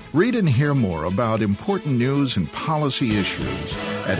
Read and hear more about important news and policy issues at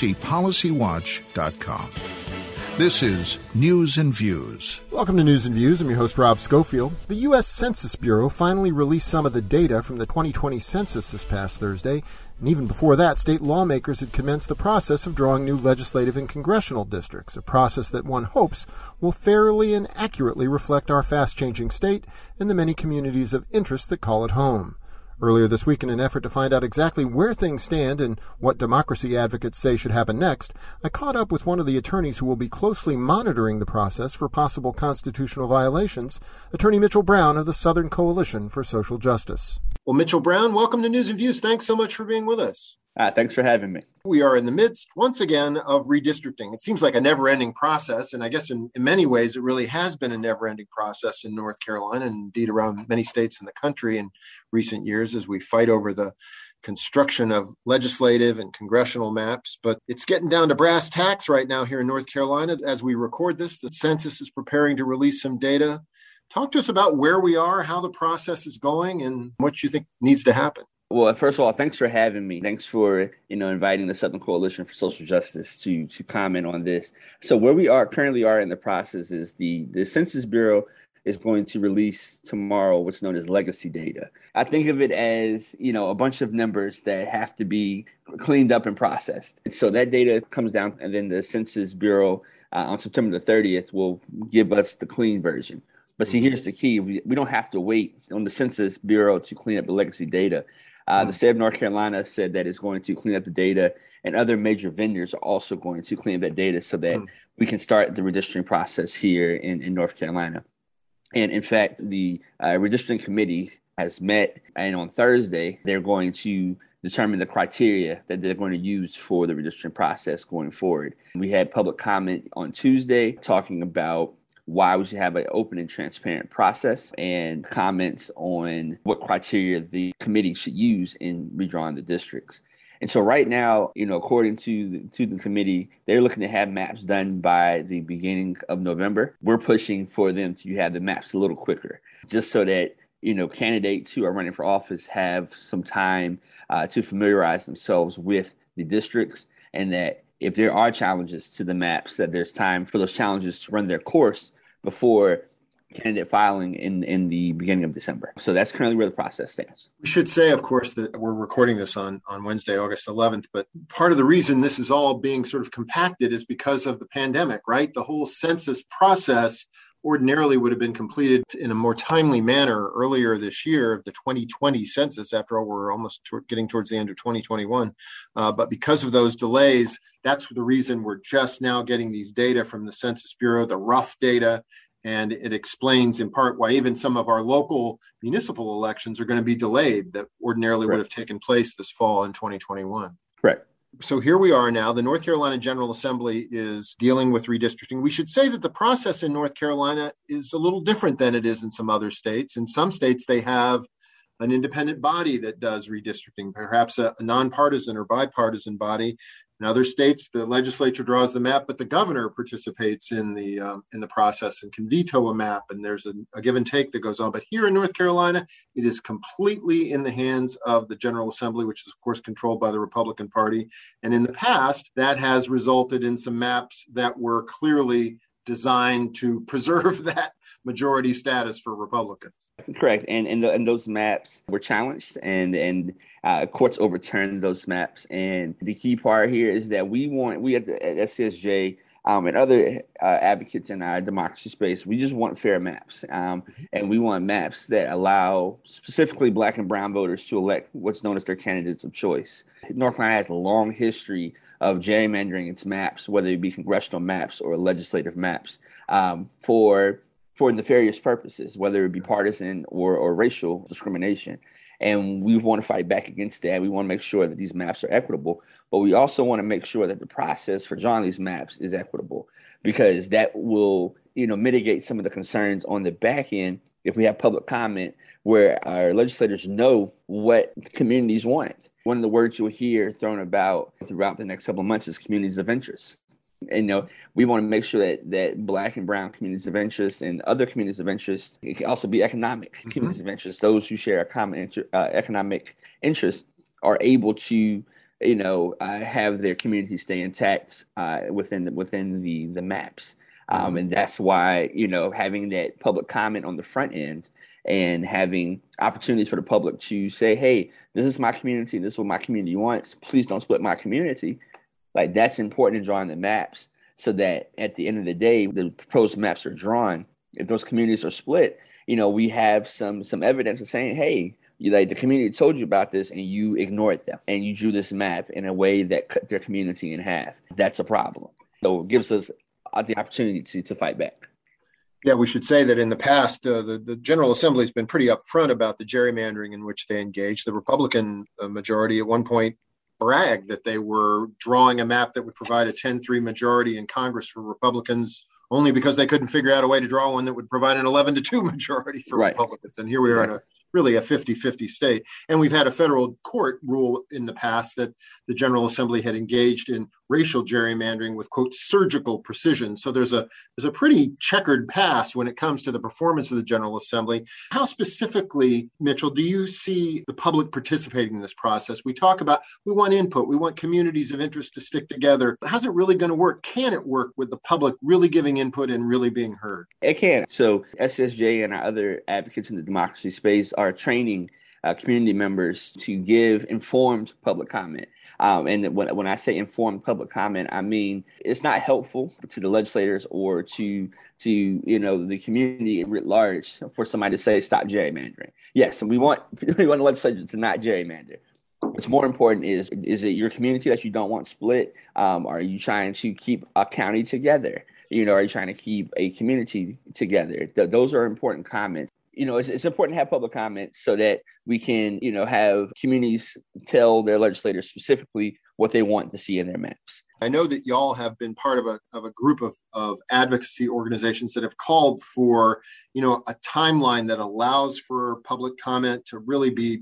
ncpolicywatch.com. This is News and Views. Welcome to News and Views. I'm your host, Rob Schofield. The U.S. Census Bureau finally released some of the data from the 2020 census this past Thursday. And even before that, state lawmakers had commenced the process of drawing new legislative and congressional districts, a process that one hopes will fairly and accurately reflect our fast-changing state and the many communities of interest that call it home. Earlier this week, in an effort to find out exactly where things stand and what democracy advocates say should happen next, I caught up with one of the attorneys who will be closely monitoring the process for possible constitutional violations, Attorney Mitchell Brown of the Southern Coalition for Social Justice. Well, Mitchell Brown, welcome to News and Views. Thanks so much for being with us. Thanks for having me. We are in the midst, once again, of redistricting. It seems like a never-ending process, and I guess in many ways it really has been a never-ending process in North Carolina and indeed around many states in the country in recent years as we fight over the construction of legislative and congressional maps. But it's getting down to brass tacks right now here in North Carolina. As we record this, the census is preparing to release some data. Talk to us about where we are, how the process is going, and what you think needs to happen. Well, first of all, thanks for having me. Thanks for, inviting the Southern Coalition for Social Justice to comment on this. So where we currently are in the process is the Census Bureau is going to release tomorrow what's known as legacy data. I think of it as, a bunch of numbers that have to be cleaned up and processed. And so that data comes down, and then the Census Bureau on September the 30th will give us the clean version. But see, here's the key. We don't have to wait on the Census Bureau to clean up the legacy data. The state of North Carolina said that it's going to clean up the data, and other major vendors are also going to clean up that data so that we can start the redistricting process here in North Carolina. And in fact, the redistricting committee has met, and on Thursday, they're going to determine the criteria that they're going to use for the redistricting process going forward. We had public comment on Tuesday talking about why we should have an open and transparent process, and comments on what criteria the committee should use in redrawing the districts. And so right now, according to the committee, they're looking to have maps done by the beginning of November. We're pushing for them to have the maps a little quicker, just so that, candidates who are running for office have some time to familiarize themselves with the districts, and that if there are challenges to the maps, that there's time for those challenges to run their course before candidate filing in the beginning of December. So that's currently where the process stands. We should say, of course, that we're recording this on Wednesday, August 11th, but part of the reason this is all being sort of compacted is because of the pandemic, right? The whole census process ordinarily would have been completed in a more timely manner earlier this year of the 2020 census. After all, we're almost getting towards the end of 2021. But because of those delays, that's the reason we're just now getting these data from the Census Bureau, the rough data. And it explains in part why even some of our local municipal elections are going to be delayed that ordinarily would have taken place this fall in 2021. Correct. So here we are now. The North Carolina General Assembly is dealing with redistricting. We should say that the process in North Carolina is a little different than it is in some other states. In some states, they have an independent body that does redistricting, perhaps a nonpartisan or bipartisan body. In other states, the legislature draws the map, but the governor participates in the process and can veto a map, and there's a give and take that goes on. But here in North Carolina, it is completely in the hands of the General Assembly, which is, of course, controlled by the Republican Party. And in the past, that has resulted in some maps that were clearly designed to preserve that majority status for Republicans. Correct. And those maps were challenged, and courts overturned those maps. And the key part here is that we at SCSJ and other advocates in our democracy space, we just want fair maps. And we want maps that allow specifically Black and brown voters to elect what's known as their candidates of choice. North Carolina has a long history of gerrymandering its maps, whether it be congressional maps or legislative maps, for nefarious purposes, whether it be partisan or racial discrimination. And we want to fight back against that. We want to make sure that these maps are equitable, but we also want to make sure that the process for drawing these maps is equitable, because that will, mitigate some of the concerns on the back end if we have public comment where our legislators know what communities want. One of the words you'll hear thrown about throughout the next couple of months is communities of interest. We want to make sure that Black and brown communities of interest and other communities of interest, it can also be economic communities of interest, those who share a common economic interest, are able to have their community stay intact within the maps. And that's why, having that public comment on the front end and having opportunities for the public to say, hey, this is my community, this is what my community wants, please don't split my community. Like, that's important in drawing the maps, so that at the end of the day, the proposed maps are drawn. If those communities are split, we have some evidence of saying, hey, the community told you about this and you ignored them and you drew this map in a way that cut their community in half. That's a problem. So it gives us the opportunity to fight back. Yeah, we should say that in the past, the General Assembly has been pretty upfront about the gerrymandering in which they engaged. The Republican majority at one point bragged that they were drawing a map that would provide a 10-3 majority in Congress for Republicans, only because they couldn't figure out a way to draw one that would provide an 11-2 majority for Republicans. And here we are in really a 50-50 state. And we've had a federal court rule in the past that the General Assembly had engaged in racial gerrymandering with, quote, surgical precision. So there's a pretty checkered past when it comes to the performance of the General Assembly. How specifically, Mitchell, do you see the public participating in this process? We talk about, we want input, we want communities of interest to stick together. How's it really going to work? Can it work with the public really giving input and really being heard? It can. So SSJ and our other advocates in the democracy space are training community members to give informed public comment. And when I say informed public comment, I mean it's not helpful to the legislators or to the community at large for somebody to say stop gerrymandering. Yes, and we want the legislature to not gerrymander. What's more important is it your community that you don't want split? Are you trying to keep a county together? Are you trying to keep a community together? Those are important comments. It's important to have public comments so that we can, have communities tell their legislators specifically what they want to see in their maps. I know that y'all have been part of a group of advocacy organizations that have called for, a timeline that allows for public comment to really be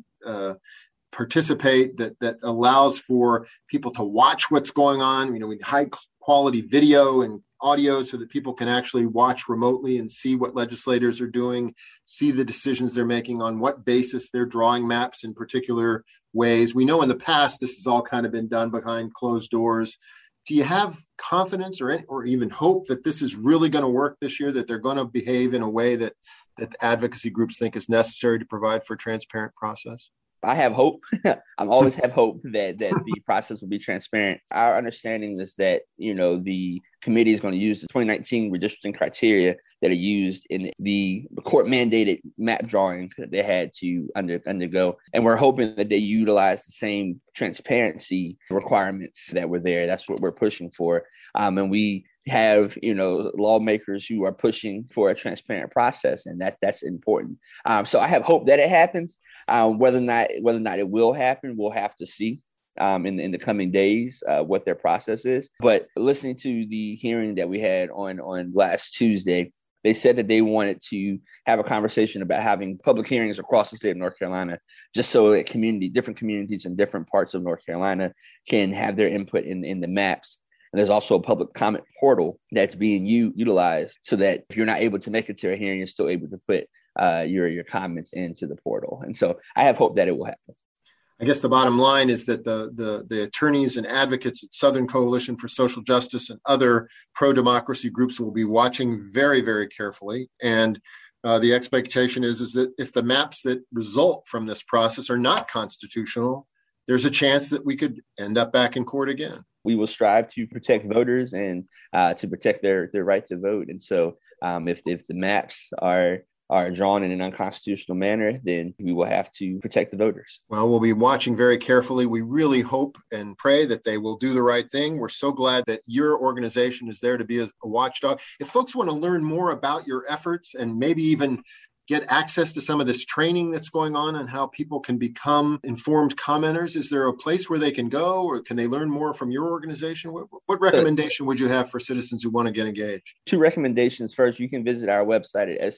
participate, that allows for people to watch what's going on. We need high quality video and audio so that people can actually watch remotely and see what legislators are doing, see the decisions they're making, on what basis they're drawing maps in particular ways. We know in the past this has all kind of been done behind closed doors. Do you have confidence or even hope that this is really going to work this year, that they're going to behave in a way that advocacy groups think is necessary to provide for a transparent process? I have hope. I always have hope that the process will be transparent. Our understanding is that, the committee is going to use the 2019 redistricting criteria that are used in the court mandated map drawing that they had to undergo. And we're hoping that they utilize the same transparency requirements that were there. That's what we're pushing for. And we have, lawmakers who are pushing for a transparent process, and that's important. So I have hope that it happens. Whether or not it will happen, we'll have to see in the coming days what their process is. But listening to the hearing that we had on last Tuesday, they said that they wanted to have a conversation about having public hearings across the state of North Carolina, just so that different communities in different parts of North Carolina can have their input in the maps. And there's also a public comment portal that's being utilized so that if you're not able to make it to a hearing, you're still able to put your comments into the portal. And so I have hope that it will happen. I guess the bottom line is that the attorneys and advocates at Southern Coalition for Social Justice and other pro-democracy groups will be watching very, very carefully. And the expectation is that if the maps that result from this process are not constitutional, there's a chance that we could end up back in court again. We will strive to protect voters and to protect their right to vote. And so if the maps are drawn in an unconstitutional manner, then we will have to protect the voters. Well, we'll be watching very carefully. We really hope and pray that they will do the right thing. We're so glad that your organization is there to be a watchdog. If folks want to learn more about your efforts and maybe even get access to some of this training that's going on and how people can become informed commenters, is there a place where they can go, or can they learn more from your organization? What recommendation would you have for citizens who want to get engaged? 2 recommendations. First, you can visit our website at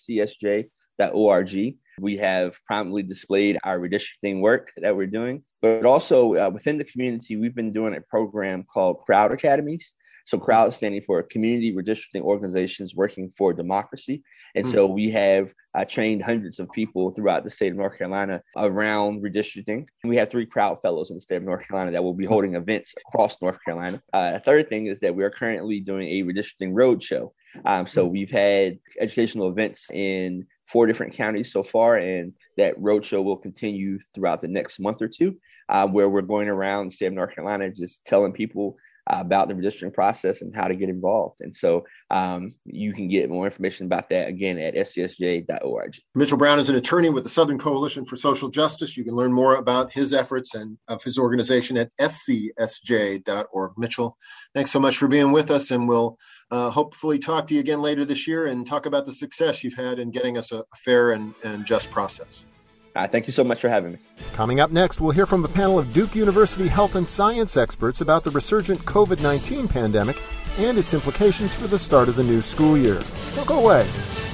scsj.org. We have prominently displayed our redistricting work that we're doing, but also within the community, we've been doing a program called Crowd Academies. So CROWD standing for Community Redistricting Organizations Working for Democracy. And so we have trained hundreds of people throughout the state of North Carolina around redistricting. And we have 3 CROWD fellows in the state of North Carolina that will be holding events across North Carolina. A third thing is that we are currently doing a redistricting roadshow. So we've had educational events in 4 different counties so far, and that roadshow will continue throughout the next month or two, where we're going around the state of North Carolina just telling people about the redistricting process and how to get involved. And so you can get more information about that, again, at scsj.org. Mitchell Brown is an attorney with the Southern Coalition for Social Justice. You can learn more about his efforts and of his organization at scsj.org. Mitchell, thanks so much for being with us, and we'll hopefully talk to you again later this year and talk about the success you've had in getting us a fair and just process. Thank you so much for having me. Coming up next, we'll hear from a panel of Duke University health and science experts about the resurgent COVID-19 pandemic and its implications for the start of the new school year. Don't go away.